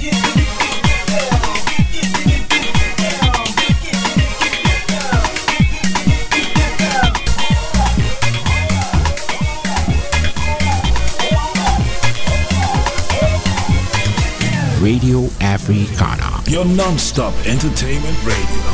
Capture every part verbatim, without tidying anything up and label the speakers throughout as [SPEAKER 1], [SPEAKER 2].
[SPEAKER 1] Radio Africana,
[SPEAKER 2] your non-stop entertainment radio.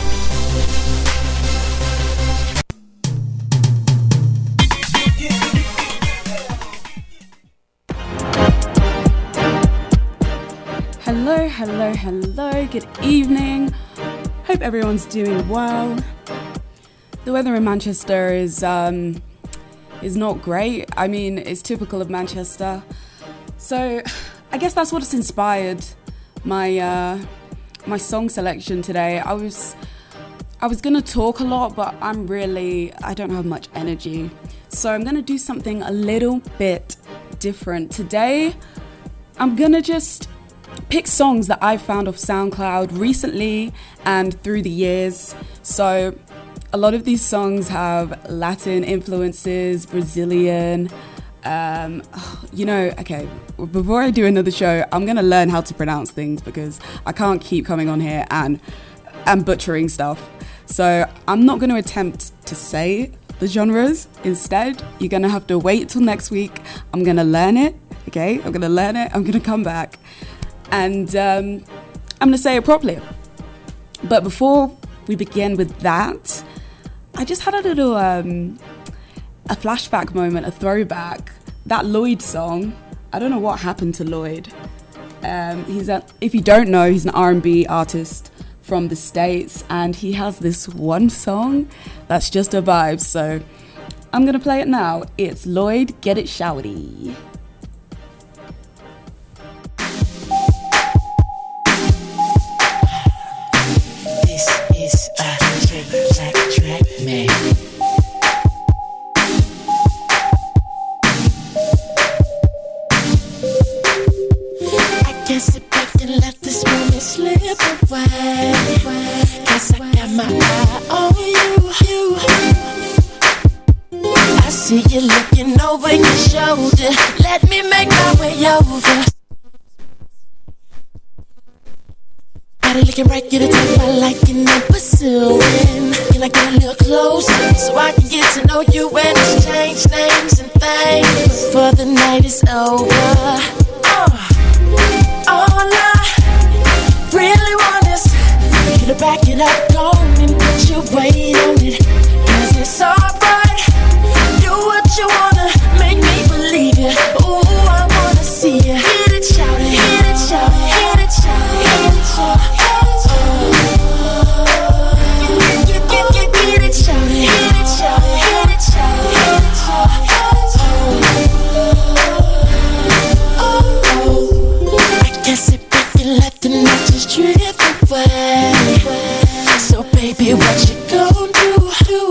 [SPEAKER 3] Hello, hello, hello, good evening. Hope everyone's doing well. The weather in Manchester is um, is not great. I mean, it's typical of Manchester. So I guess that's what's inspired my uh, my song selection today. I was I was gonna talk a lot, but I'm really I don't have much energy, so I'm gonna do something a little bit different today. I'm gonna just pick songs that I've found off SoundCloud recently and through the years. So a lot of these songs have Latin influences, Brazilian. Um, you know, okay, before I do another show, I'm going to learn how to pronounce things because I can't keep coming on here and, and butchering stuff. So I'm not going to attempt to say the genres. Instead, you're going to have to wait till next week. I'm going to learn it, okay? I'm going to learn it. I'm going to come back and um, I'm going to say it properly. But before we begin with that, I just had a little... Um, a flashback moment, a throwback. That Lloyd song, I don't know what happened to Lloyd. Um, he's a, if you don't know, he's an R and B artist from the States, and he has this one song that's just a vibe. So I'm gonna play it now. It's Lloyd, Get It Shouty.
[SPEAKER 4] This is a track, track, track, man. Sit back and let this moment slip away, cause I got my eye on you, you. I see you looking over your shoulder. Let me make my way over. Body looking right, get a type I like and I'm pursuing. Can I get a little closer so I can get to know you and exchange names and things before the night is over? uh. All I really want is you to back it up, go and put your weight on it. Cause it's alright, do what you wanna, make me believe you. Ooh, I wanna see you. Hit it, shout it, hit it, shout it, hit it, shout it, hit it, shout it. Get, get, get, get, get it, shout it, hit it, shout it, hit it, shout it, hit it, shout it. Sit back and let the night just drift away. So baby, what you gon' do, do?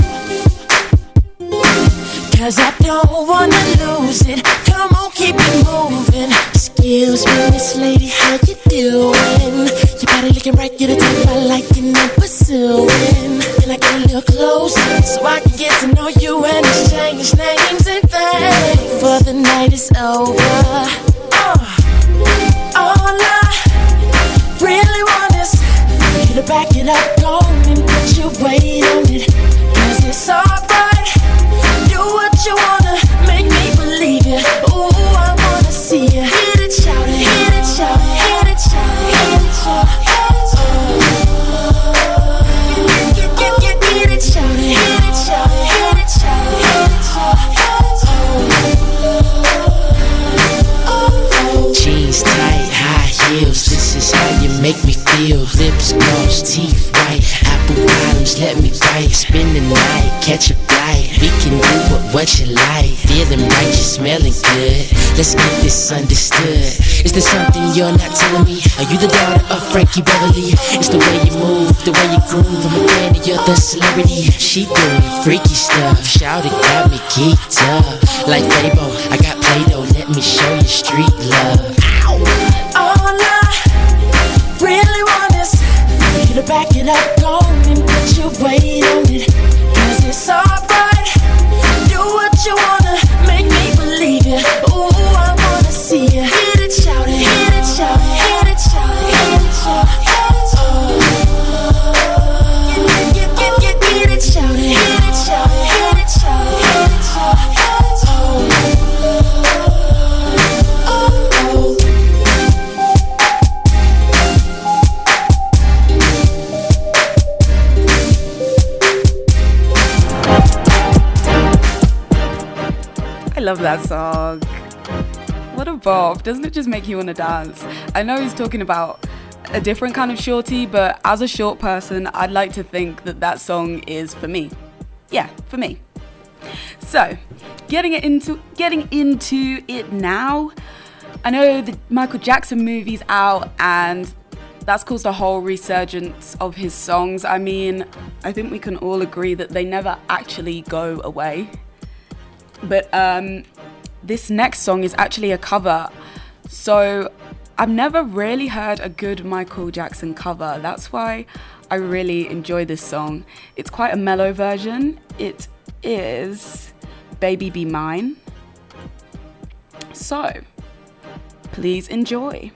[SPEAKER 4] Cause I don't wanna lose it. Come on, keep it moving. Excuse me, Miss Lady, how you doing? Your body looking right, you're the type I like and I'm pursuing. Can I get a little closer so I can get to know you and exchange names and things before the night is over? uh. All I really want is you to back it up, go and put your weight on it. Cause it's alright, do what you wanna, make me believe you. Ooh, I wanna see you. Hit it, shout it, hit it, shout it, hit it, shout it, hit it, shout it. Get, get, get, get, get it, shout it, hit it, shout it, hit it, shout it, hit it, shout it.
[SPEAKER 5] Jeans tight, high heels, this is how you make me feel. Lips gloss, teeth white, apple bottoms, let me bite. Spend the night, catch a flight, we can do what, what you like. Feeling right, you're smelling good, let's get this understood. Is there something you're not telling me? Are you the daughter of Frankie Beverly? It's the way you move, the way you groove, I'm a fan of you're the celebrity. She doing freaky stuff, shout it, got me geeked up. Like Fabo, I got Play-Doh, let me show you street love.
[SPEAKER 4] All I really want is you to back it up, go and put your weight on it. Cause it's alright, do what you wanna, make me believe you. Ooh, I wanna see you. Hit it, shout it, hit it, shout it, hit it, shout it.
[SPEAKER 3] love that song. What a bop. Doesn't it just make you want to dance? I know he's talking about a different kind of shorty, but as a short person, I'd like to think that that song is for me. Yeah, for me. So, getting it into getting into it now. I know the Michael Jackson movie's out, and that's caused a whole resurgence of his songs. I mean, I think we can all agree that they never actually go away. But um, this next song is actually a cover. So I've never really heard a good Michael Jackson cover. That's why I really enjoy this song. It's quite a mellow version. It is Baby Be Mine. So, please enjoy.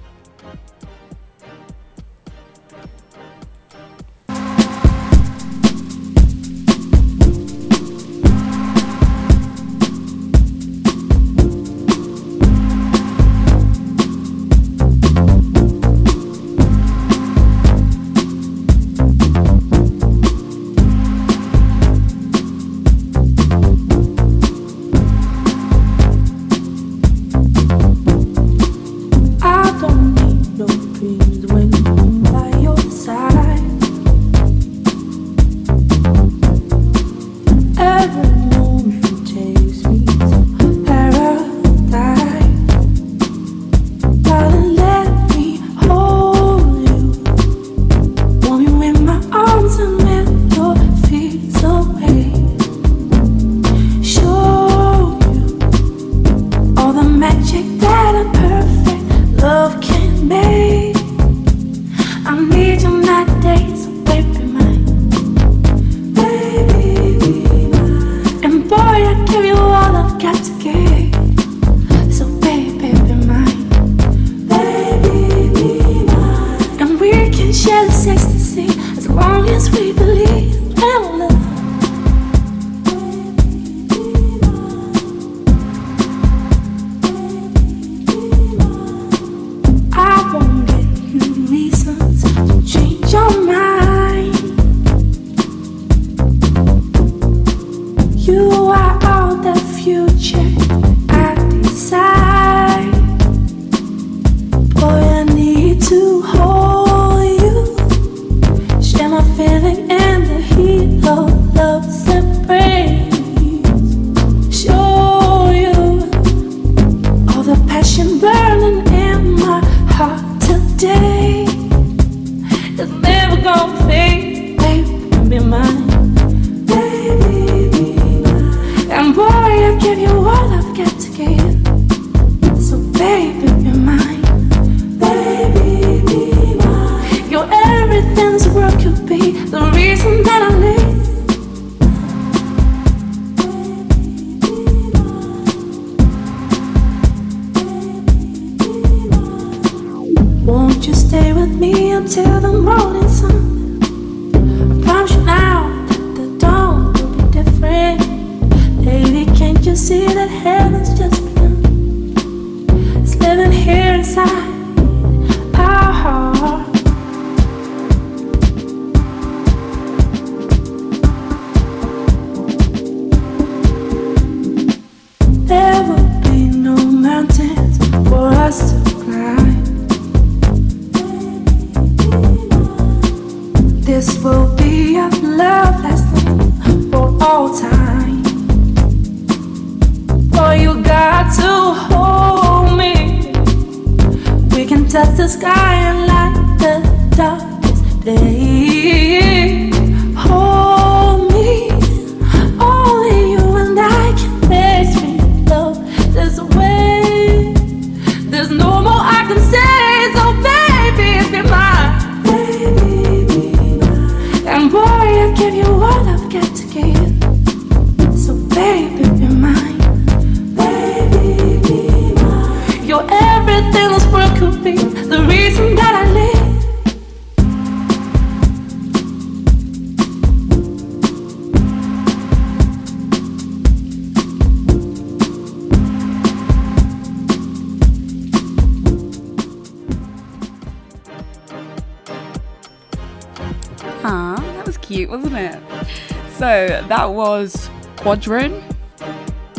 [SPEAKER 3] Ah, that was cute, wasn't it? So that was Quadron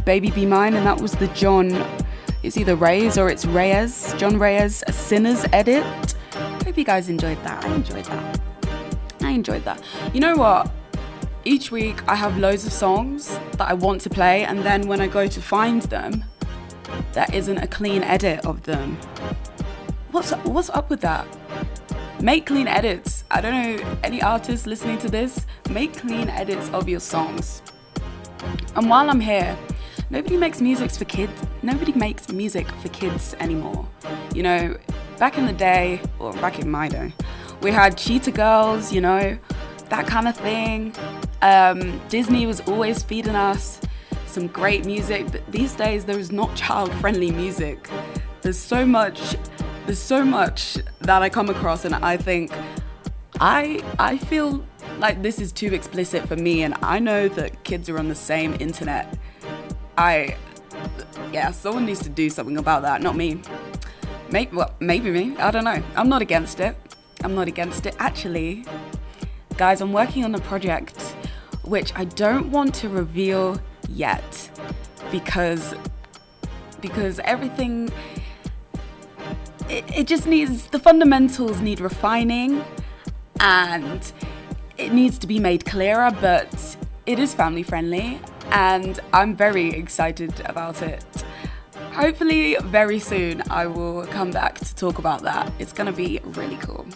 [SPEAKER 3] Baby Be Mine, and that was the John, it's either Reyes or it's Reyes, John Reyes Sinners edit. Hope you guys enjoyed that. I enjoyed that. I enjoyed that. You know what? Each week I have loads of songs that I want to play, and then when I go to find them, there isn't a clean edit of them. What's what's up with that? Make clean edits. I don't know, any artists listening to this, make clean edits of your songs. And while I'm here, nobody makes music for kids. Nobody makes music for kids anymore. You know, back in the day, or back in my day, we had Cheetah Girls, you know, that kind of thing. Um, Disney was always feeding us some great music, but these days there is not child-friendly music. There's so much, there's so much that I come across, and I think, I I feel like this is too explicit for me, and I know that kids are on the same internet. I, yeah, someone needs to do something about that, not me. Maybe, well, maybe me, I don't know. I'm not against it. I'm not against it. Actually, guys, I'm working on a project which I don't want to reveal yet because because everything, it, it just needs, the fundamentals need refining and it needs to be made clearer, but it is family friendly and I'm very excited about it. Hopefully very soon I will come back to talk about that. It's gonna be really cool.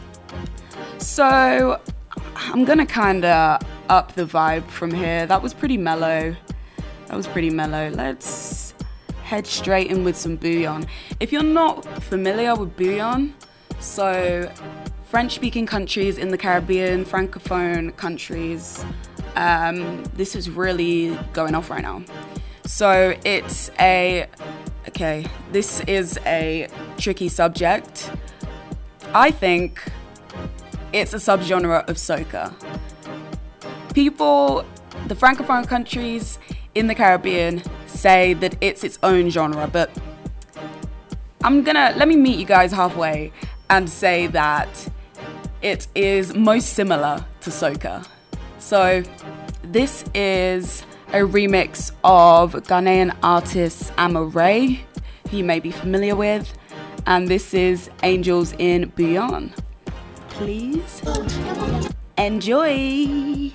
[SPEAKER 3] So I'm gonna kinda up the vibe from here. That was pretty mellow. That was pretty mellow. Let's head straight in with some bouillon. If you're not familiar with bouillon, so French-speaking countries in the Caribbean, Francophone countries, um, this is really going off right now. So it's a, okay, this is a tricky subject. I think it's a subgenre of soca. People, the Francophone countries in the Caribbean say that it's its own genre, but I'm gonna, let me meet you guys halfway and say that it is most similar to soca. So this is a remix of Ghanaian artist Amma Ray, who you may be familiar with, and this is Angels in Bouillon. Please enjoy.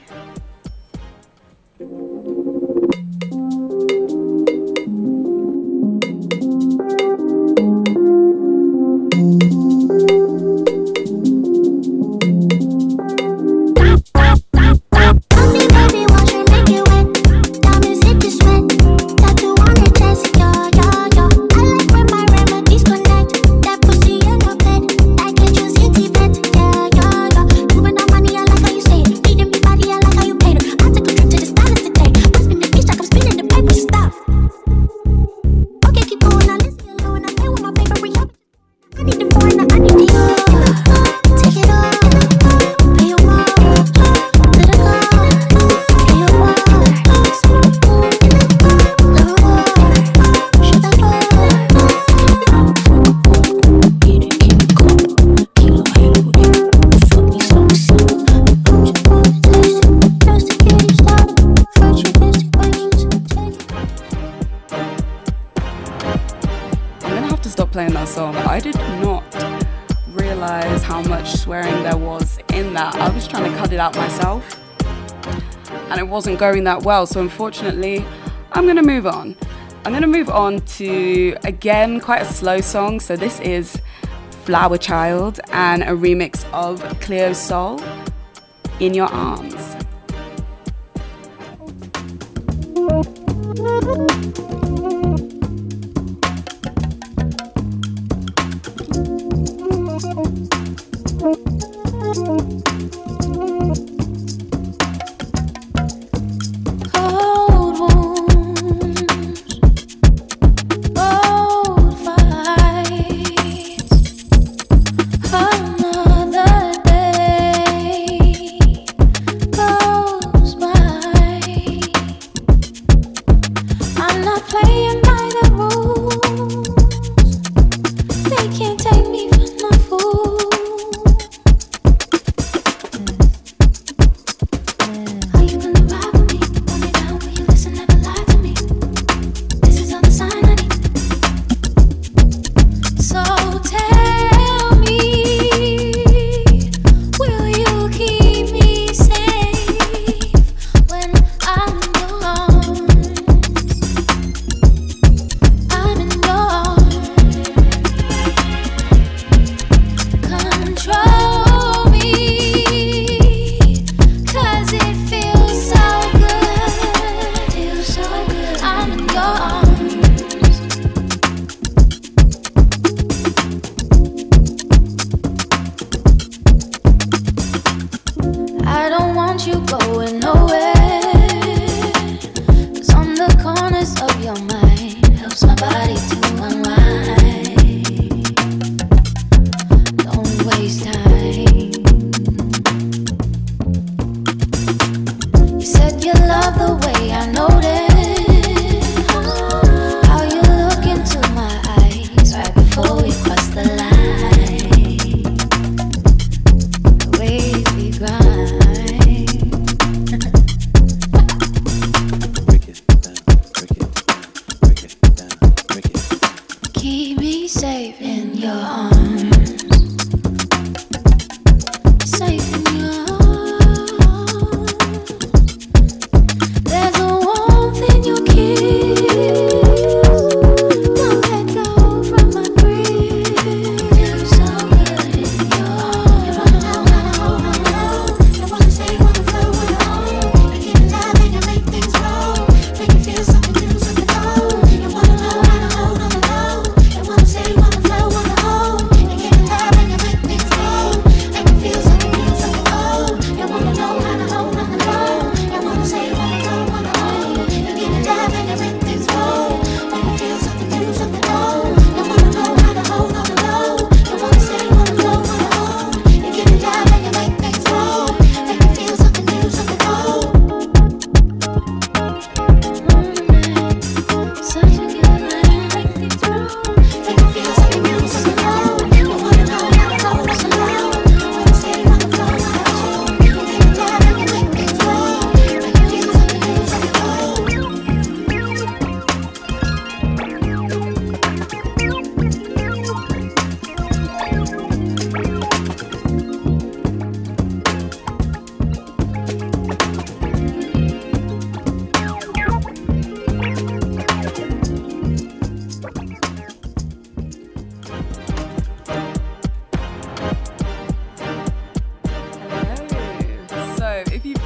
[SPEAKER 3] Playing that song. I did not realize how much swearing there was in that. I was trying to cut it out myself and it wasn't going that well, so unfortunately I'm gonna move on. I'm gonna move on to, again, quite a slow song. So this is Flower Child and a remix of Cleo Sol, In Your Arms.
[SPEAKER 6] I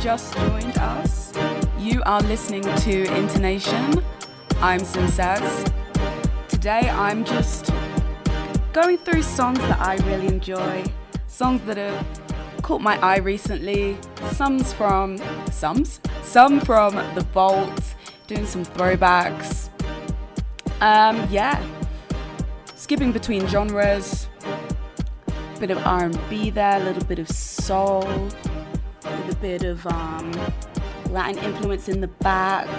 [SPEAKER 3] just joined us, you are listening to Intonation. I'm Simsaz. Today I'm just going through songs that I really enjoy, songs that have caught my eye recently, some's from, some's, some from The Vault, doing some throwbacks. Um, yeah, skipping between genres, a bit of R and B there, a little bit of soul, with a bit of um, Latin influence in the back.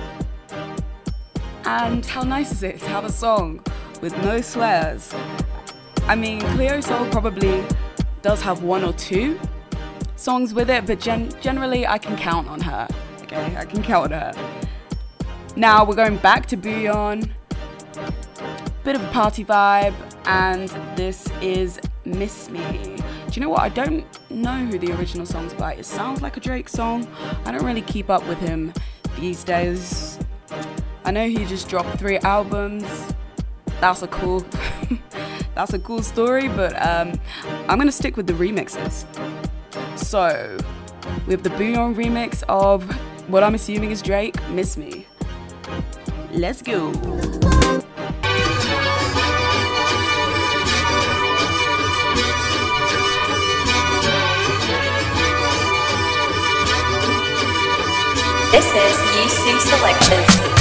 [SPEAKER 3] And how nice is it to have a song with no swears? I mean, Cleo Sol probably does have one or two songs with it, but gen- generally I can count on her. Okay, I can count on her. Now we're going back to Bouillon, bit of a party vibe, and this is Miss Me. Do you know what? I don't know who the original song's by. It sounds like a Drake song. I don't really keep up with him these days. I know he just dropped three albums. That's a cool, that's a cool story, but um, I'm gonna stick with the remixes. So, we have the Bouillon remix of what I'm assuming is Drake, Miss Me. Let's go.
[SPEAKER 6] This is U two Selections.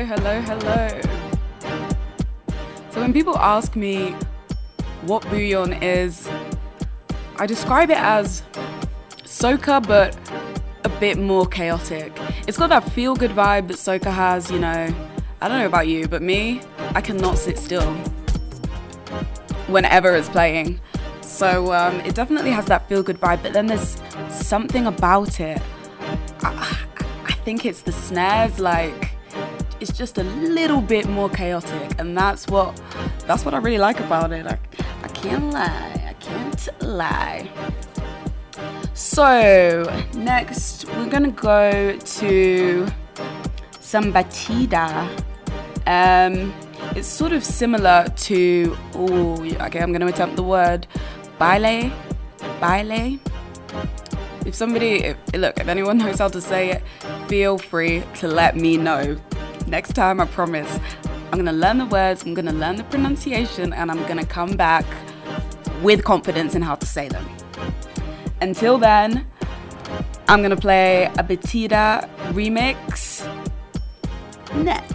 [SPEAKER 3] hello, hello, hello. So when people ask me what Bouillon is, I describe it as soca, but a bit more chaotic. It's got that feel-good vibe that soca has, you know. I don't know about you, but me, I cannot sit still whenever it's playing. So um, it definitely has that feel-good vibe, but then there's something about it. I, I think it's the snares, like, it's just a little bit more chaotic, and that's what that's what I really like about it. I, I can't lie, I can't lie. So next we're gonna go to some batida. Um, it's sort of similar to, oh, okay, I'm gonna attempt the word, baile, baile. If somebody, if, look, if anyone knows how to say it, feel free to let me know. Next time, I promise, I'm gonna learn the words, I'm gonna learn the pronunciation, and I'm gonna come back with confidence in how to say them. Until then, I'm gonna play a Batida remix next.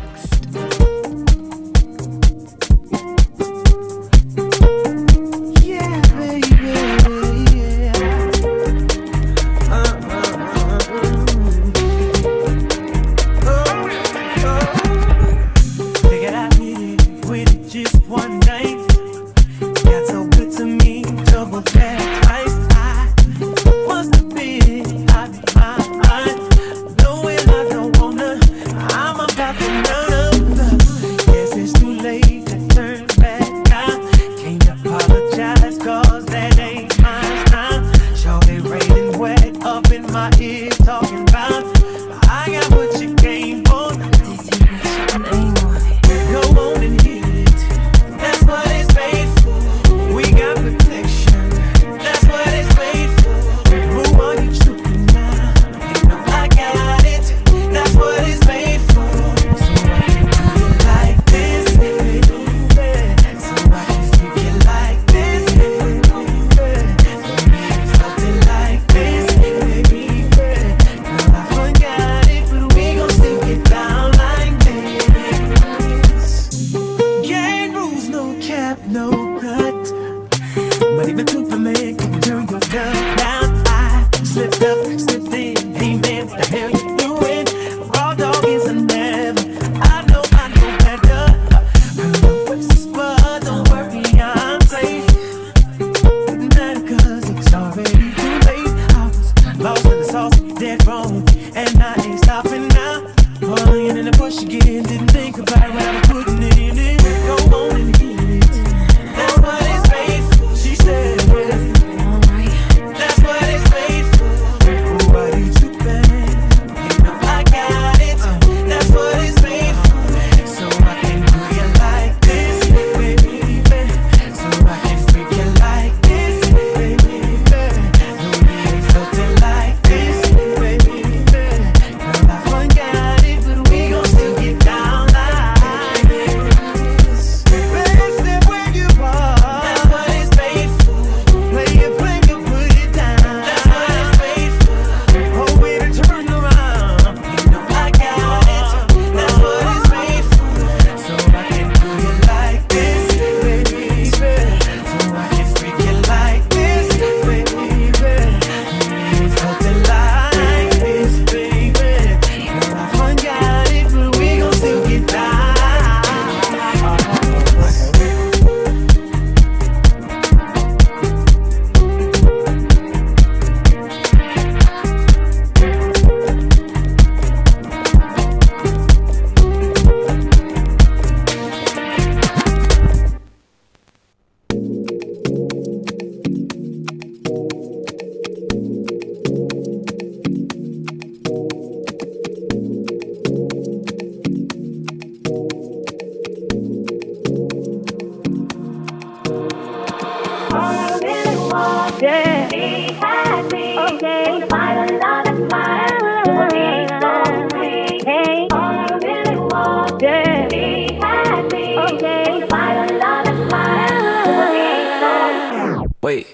[SPEAKER 7] Wait.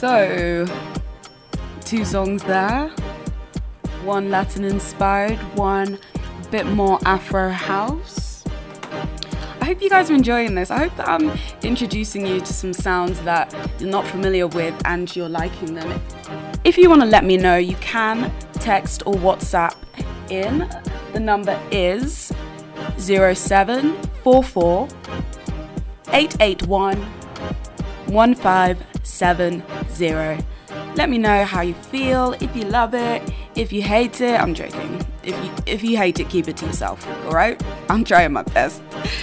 [SPEAKER 3] So, two songs there. One Latin inspired, one a bit more Afro house. I hope you guys are enjoying this. I hope that I'm introducing you to some sounds that you're not familiar with and you're liking them. If you want to let me know, you can text or WhatsApp in. The number is zero seven four four eight eight one one five seven zero. Let me know how you feel, if you love it, if you hate it. I'm joking. If you if you hate it, keep it to yourself, alright? I'm trying my best.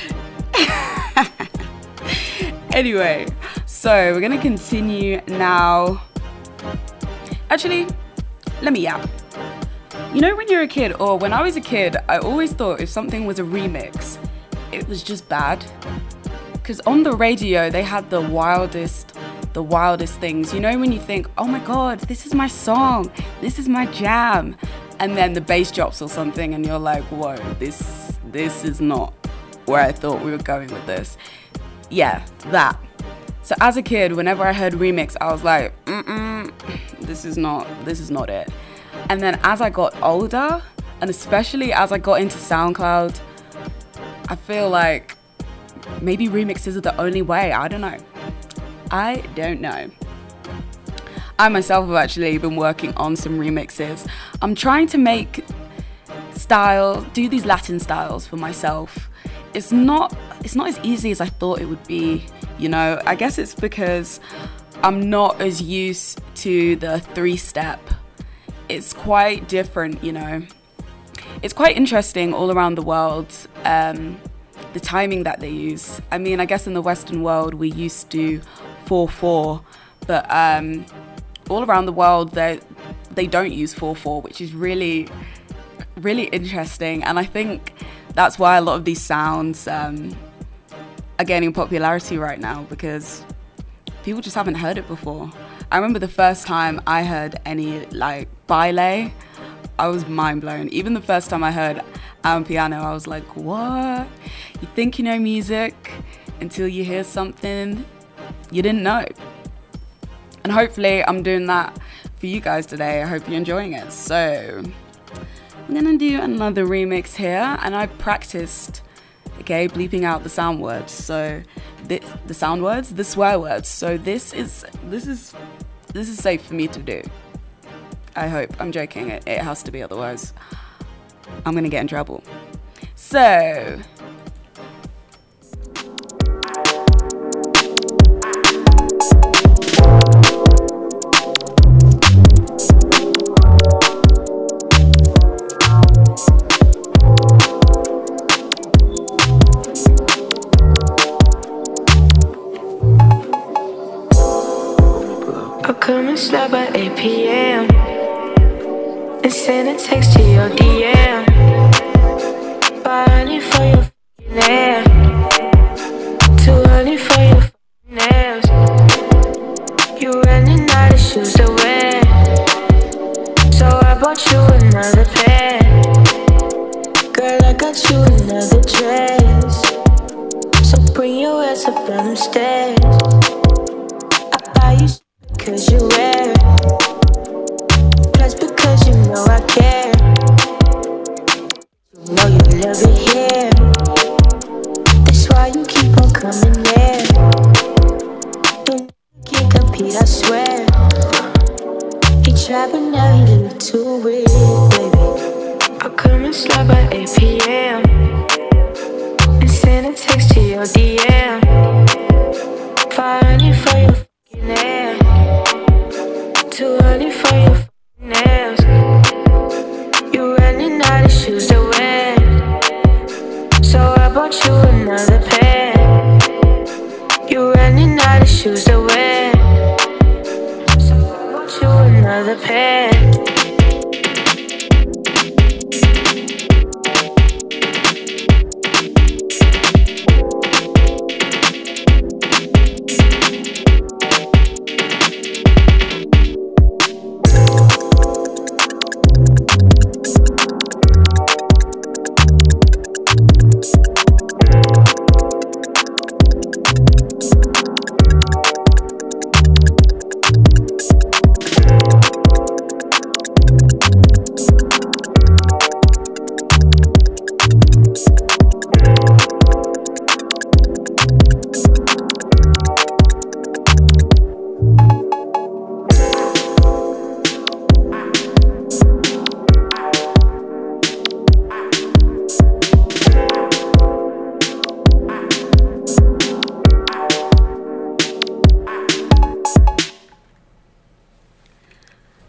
[SPEAKER 3] Anyway, so we're gonna continue now. Actually, let me yap. You know, when you're a kid, or when I was a kid, I always thought if something was a remix, it was just bad. Because on the radio, they had the wildest, the wildest things. You know, when you think, oh my God, this is my song, this is my jam. And then the bass drops or something, and you're like, whoa, this, this is not where I thought we were going with this. Yeah, that. So as a kid, whenever I heard remix, I was like, mm-mm, this is not, this is not it. And then as I got older, and especially as I got into SoundCloud, I feel like maybe remixes are the only way. I don't know. I don't know. I myself have actually been working on some remixes. I'm trying to make style, do these Latin styles for myself. It's not, it's not as easy as I thought it would be, you know. I guess it's because I'm not as used to the three-step. It's quite different, you know. It's quite interesting all around the world, um, the timing that they use. I mean, I guess in the Western world, we used to four four, but um, all around the world, they they don't use four four, which is really, really interesting. And I think that's why a lot of these sounds um, are gaining popularity right now, because people just haven't heard it before. I remember the first time I heard any, like, baile, I was mind blown. Even the first time I heard Amapiano, I was like, what? You think you know music until you hear something you didn't know. And hopefully I'm doing that for you guys today. I hope you're enjoying it. So I'm gonna do another remix here, and I practiced, okay, bleeping out the sound words. So this, the sound words, the swear words. So this is this is this is safe for me to do. I hope. I'm joking. It, it has to be, otherwise I'm gonna get in trouble. So
[SPEAKER 7] I'll come and slide by eight p.m. and send a text to your D M. Buying for your f***ing hair, too early for your f***ing nails. You running out of shoes to wear, so I bought you another pair. Girl, I got you another dress, so bring your ass up down them stairs. I buy you cause you wear it, plus because you know I care. You know you love it here, that's why you keep on coming there. You can't compete, I swear. He tried but now he look too weird, baby. I'll come and slide by eight p.m. and send a text to your D M. Find for your f***ing hair, too early for your f***ing nails. You running out of shoes to wear, so I bought you another pair. You running out of shoes to wear, so I bought you another pair.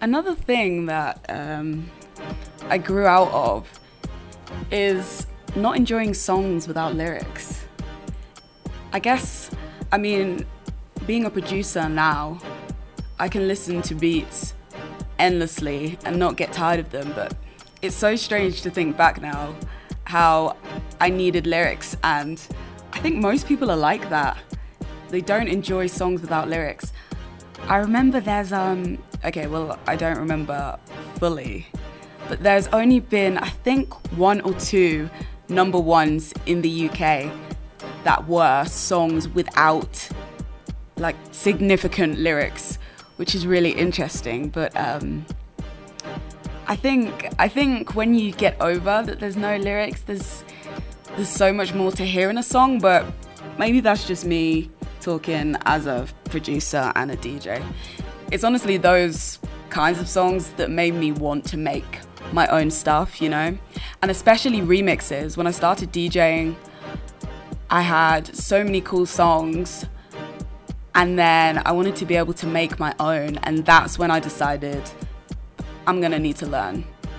[SPEAKER 3] Another thing that um, I grew out of is not enjoying songs without lyrics. I guess, I mean, being a producer now, I can listen to beats endlessly and not get tired of them, but it's so strange to think back now how I needed lyrics, and I think most people are like that. They don't enjoy songs without lyrics. I remember there's, um, okay, well, I don't remember fully, but there's only been, I think, one or two number ones in the U K that were songs without, like, significant lyrics, which is really interesting. But um, I think I think when you get over that there's no lyrics, there's there's so much more to hear in a song. But maybe that's just me talking as a producer and a D J. It's honestly those kinds of songs that made me want to make my own stuff, you know? And especially remixes. When I started DJing, I had so many cool songs, and then I wanted to be able to make my own, and that's when I decided I'm gonna need to learn.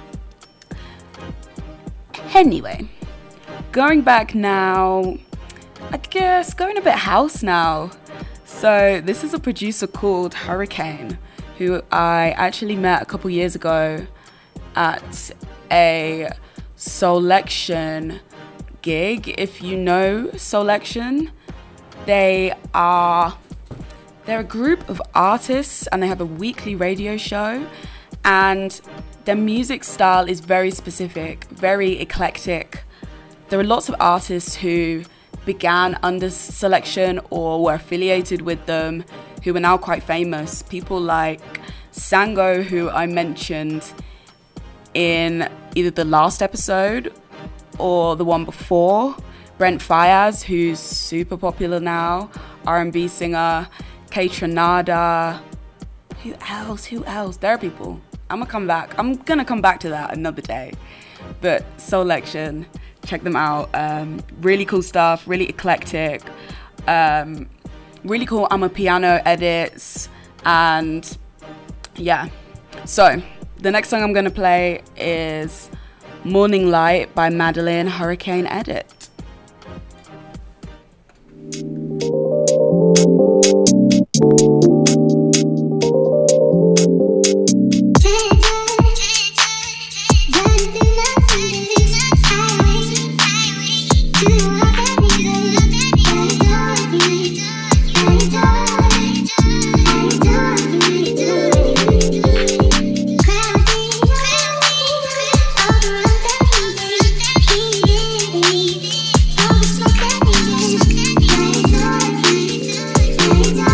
[SPEAKER 3] Anyway, going back now, I guess going a bit house now. So this is a producer called Hurricane, who I actually met a couple years ago at a Soulection gig. If you know Soulection, they are they're a group of artists and they have a weekly radio show, and their music style is very specific, very eclectic. There are lots of artists who began under Soulection or were affiliated with them who are now quite famous. People like Sango, who I mentioned in either the last episode or the one before. Brent Faiyaz, who's super popular now, R and B singer. Kaytranada. Who else? Who else? There are people. I'm gonna come back. I'm gonna come back to that another day. But Soulection, check them out. Um, really cool stuff, really eclectic. Um, really cool amapiano edits. And yeah. So, the next song I'm gonna play is Morning Light by Madeline, Hurricane edit.
[SPEAKER 8] Thank you.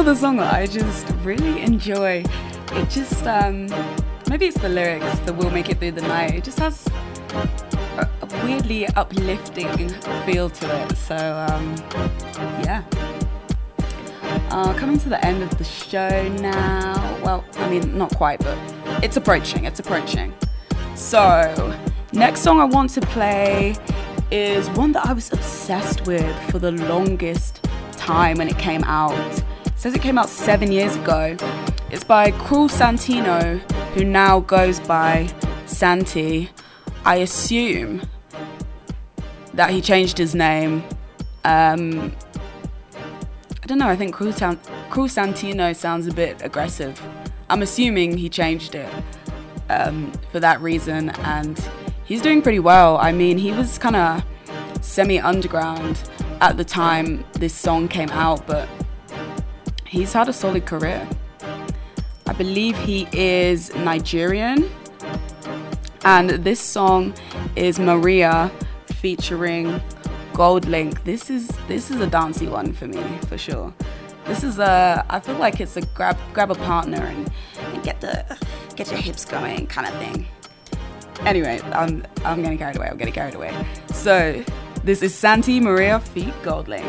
[SPEAKER 3] another song that I just really enjoy. It just, um, maybe it's the lyrics that will make it through the night. It just has a, a weirdly uplifting feel to it. So, um, yeah. Uh, coming to the end of the show now. Well, I mean, not quite, but it's approaching. It's approaching. So, next song I want to play is one that I was obsessed with for the longest time when it came out. It says it came out seven years ago. It's by Cruel Santino, who now goes by Santi. I assume that he changed his name. Um, I don't know, I think Cruel, San- Cruel Santino sounds a bit aggressive. I'm assuming he changed it um, for that reason, and he's doing pretty well. I mean, he was kind of semi-underground at the time this song came out, but he's had a solid career. I believe he is Nigerian, and this song is Maria featuring Goldlink. This is this is a dancey one for me, for sure. This is a, I feel like it's a grab grab a partner and, and get the get your hips going kind of thing. Anyway, I'm I'm getting carried away. I'm getting carried away. So this is Santi Maria feat Goldlink.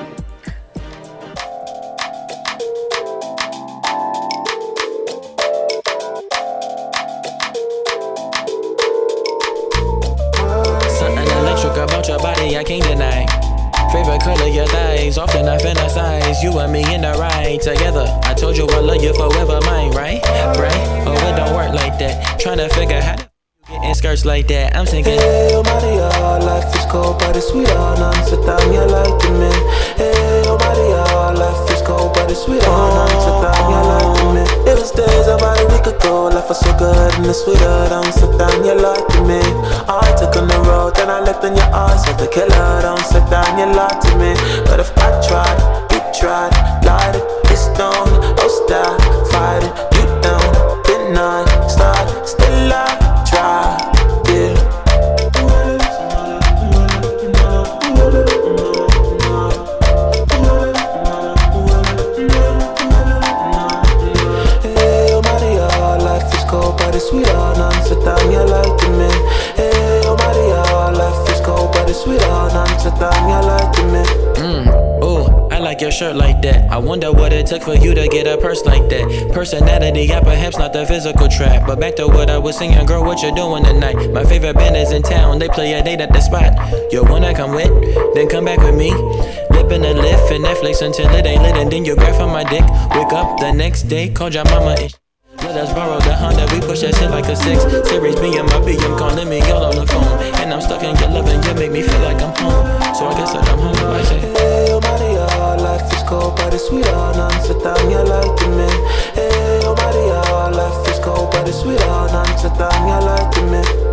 [SPEAKER 8] Something electric about your body, I can't deny. Favorite color, your thighs. Often I fantasize you and me in the ride together. I told you I love you forever, mine, right? Right? Oh, it don't work like that. Trying to figure how to get in skirts like that. I'm thinking,
[SPEAKER 9] hey, oh Maria, life is cold, but it's sweet on Amsterdam, you like the man. Hey, oh Maria, life is cold, but it's sweet on Amsterdam, you like the man. It was days about a week ago, life was so good and it's sweeter on Amsterdam, you like the man. I took on the road, then I left on your eyes, had to kill her, don't sit down, you lied to me. But if I tried, we tried, lied it, it's done, oh stop, fight it, you down, deny, start, still I try, yeah. Hey, oh Maria, life is cold, but it's sweet on Amsterdam, you like the man. Hey, oh Maria, life is cold, but it's sweet on Amsterdam, you like the man.
[SPEAKER 8] Mmm, ooh, I like your shirt like that. I wonder what it took for you to get a purse like that. Personality, yeah, perhaps not the physical trap. But back to what I was saying, girl, what you doing tonight? My favorite band is in town, they play a date at the spot. You wanna come with, then come back with me. Lip in the lift and Netflix until it ain't lit, and then you grab from my dick. Wake up the next day, called your mama and let us borrow the Honda, we push that shit like a six. Series B and my B M calling me all on the phone. And I'm stuck in your love and you make me feel like I'm home. So I guess that I'm home, I say,
[SPEAKER 9] hey, oh Maria, life is cold, but it's sweet on Amsterdam, you like the man. Hey, oh Maria, life is cold, but it's sweet on Amsterdam, you like the man.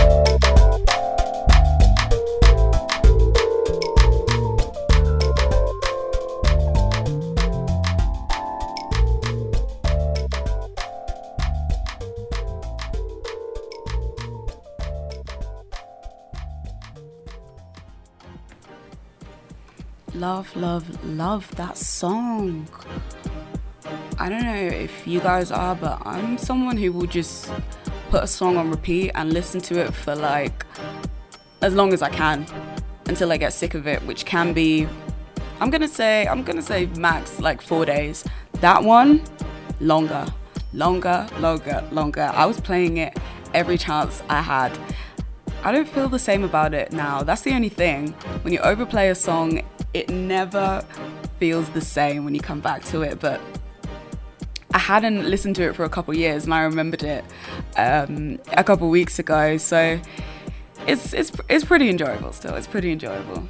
[SPEAKER 3] Love, love, love that song. I don't know if you guys are, but I'm someone who will just put a song on repeat and listen to it for like as long as I can until I get sick of it, which can be, I'm gonna say, I'm gonna say max like four days. That one, longer, longer, longer, longer. I was playing it every chance I had. I don't feel the same about it now. That's the only thing. When you overplay a song, it never feels the same when you come back to it. But I hadn't listened to it for a couple years and I remembered it um, a couple weeks ago. So it's, it's, it's pretty enjoyable still. It's pretty enjoyable.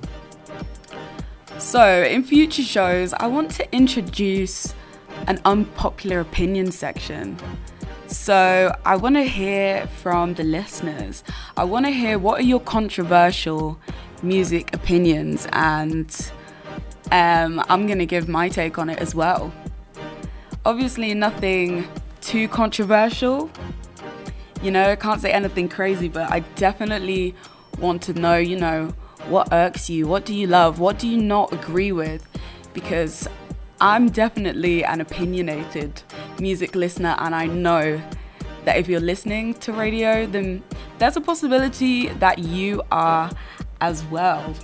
[SPEAKER 3] So in future shows, I want to introduce an unpopular opinion section. So I want to hear from the listeners. I want to hear what are your controversial music opinions, and um, I'm going to give my take on it as well. Obviously nothing too controversial. You know, I can't say anything crazy, but I definitely want to know, you know, what irks you? What do you love? What do you not agree with? Because I'm definitely an opinionated music listener, and I know that if you're listening to radio, then there's a possibility that you are as well.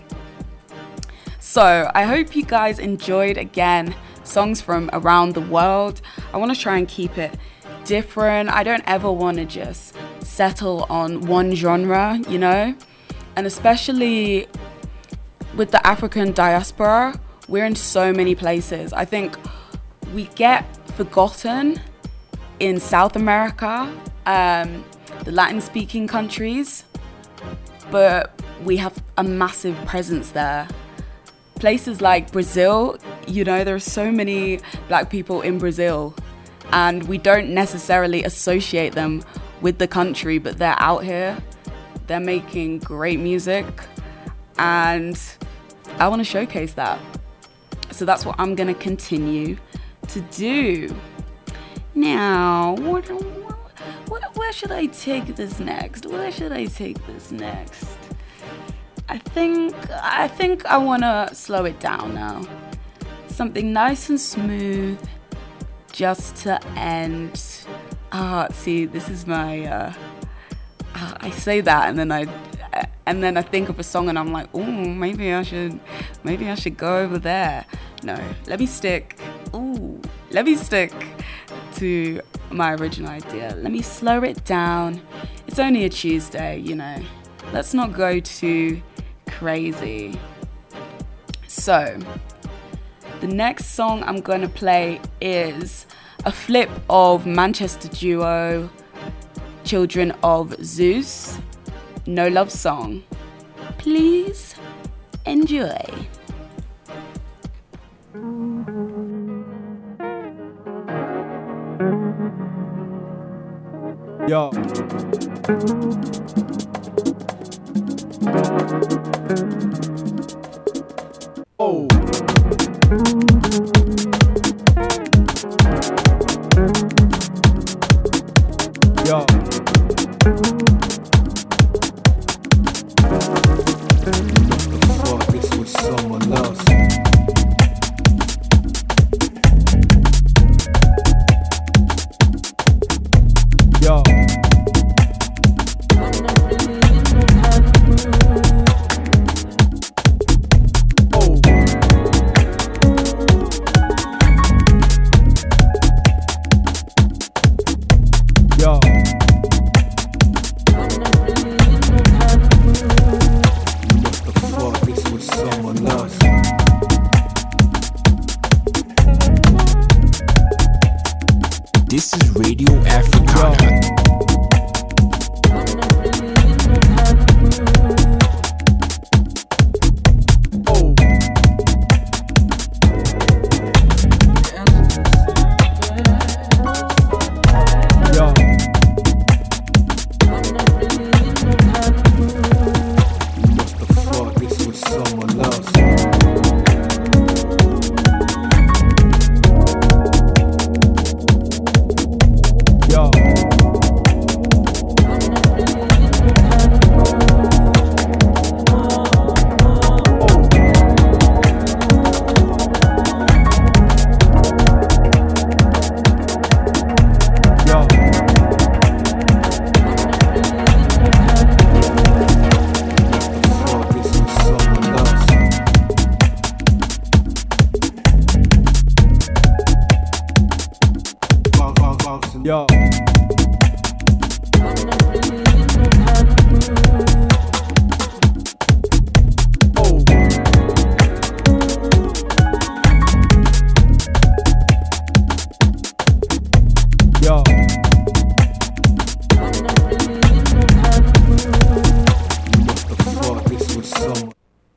[SPEAKER 3] So I hope you guys enjoyed, again, songs from around the world. I want to try and keep it different. I don't ever want to just settle on one genre, you know? And especially with the African diaspora, we're in so many places. I think we get forgotten in South America, um, the Latin-speaking countries, but we have a massive presence there. Places like Brazil, you know, there are so many black people in Brazil, and we don't necessarily associate them with the country, but they're out here, they're making great music, and I want to showcase that. So that's what I'm going to continue to do. Now, what, what, where should I take this next? Where should I take this next? I think I think I want to slow it down now. Something nice and smooth, just to end. Ah, see, this is my. Uh, uh, I say that, and then I, uh, and then I think of a song, and I'm like, oh, maybe I should, maybe I should go over there. No, let me stick. Ooh, let me stick to my original idea. Let me slow it down. It's only a Tuesday, you know. Let's not go too crazy. So, the next song I'm going to play is a flip of Manchester duo Children of Zeus, No Love Song. Please enjoy.
[SPEAKER 10] Yo. Oh. Yo. Fuck, this was someone else. Yo.
[SPEAKER 1] This is Radio Africana.
[SPEAKER 10] Yo. Oh. Yo. What the fuck? This was someone.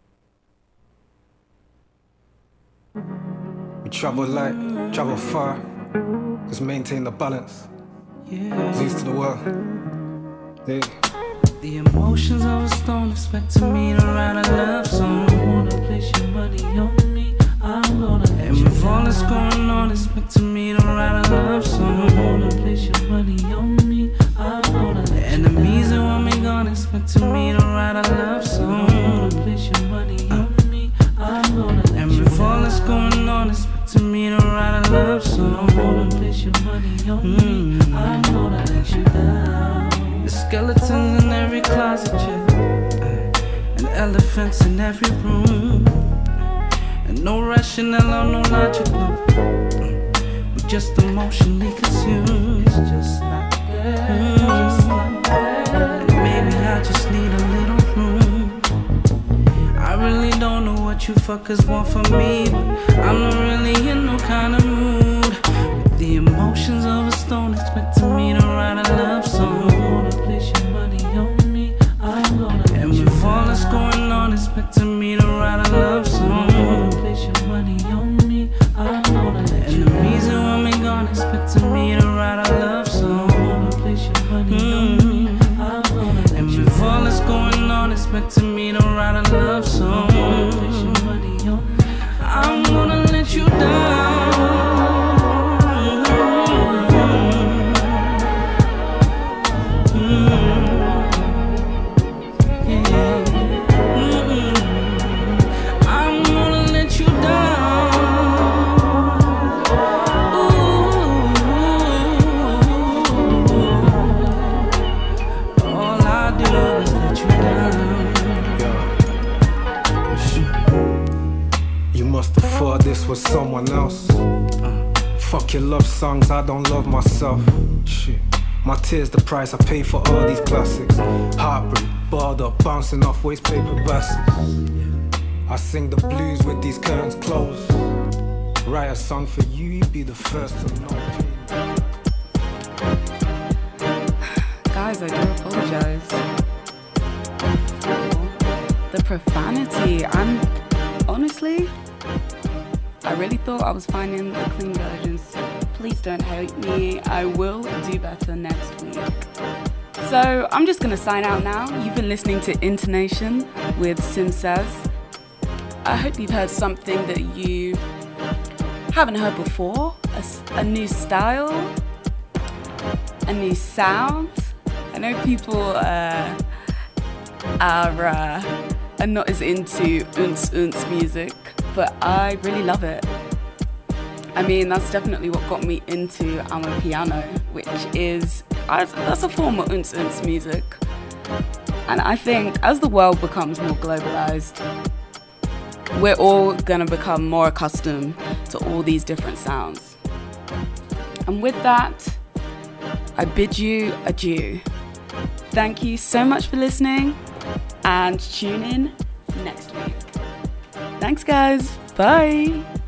[SPEAKER 11] We travel light, travel far. Just maintain the balance. Zeus to the world. Hey.
[SPEAKER 12] The emotions of a stone expect to meet around a love song. Wanna place your money on me, I'm gonna. And with all that's going on, expect to meet around a love song. Wanna place your money on me, I'm gonna. The enemies that want me gone expect to meet around a love song. Wanna place your money on me, I'm gonna. And with all that's going on, expect to meet Skeletons in every closet, yeah. And elephants in every room. And no rationale or no logic, no. We're just emotionally consumed. It's just not there. Mm. And maybe I just need a little room. I really don't know what you fuckers want from me, but I'm not really in no kind of mood. With the emotions of a stone, expecting me to write a love song. Wanna place your money on me, I'm gonna. And with all that's going on, expecting me to write a love song. Wanna place your money on me, I'm gonna. And the reason why me gone, expecting me to write a love song. Wanna place your money on me, I'm gonna. And with all that's going on, expecting me to write a love song. I'm gonna let you down.
[SPEAKER 11] This was someone else. uh, Fuck your love songs, I don't love myself. Shit. My tears the price I pay for all these classics. Heartbreak, barred up, bouncing off waste paper baskets. I sing the blues with these curtains closed. Write a song for you, you'd be the first to know.
[SPEAKER 3] Guys, I do apologize for the profanity. I'm honestly, I really thought I was finding the clean versions. Please don't hate me. I will do better next week. So I'm just gonna sign out now. You've been listening to Intonation with Sim Says. I hope you've heard something that you haven't heard before. A, a new style, a new sound. I know people uh, are, uh, are not as into unts unts music, but I really love it. I mean, that's definitely what got me into Amapiano, which is, that's a form of unts unts music. And I think as the world becomes more globalized, we're all gonna become more accustomed to all these different sounds. And with that, I bid you adieu. Thank you so much for listening, and tune in next week. Thanks, guys. Bye.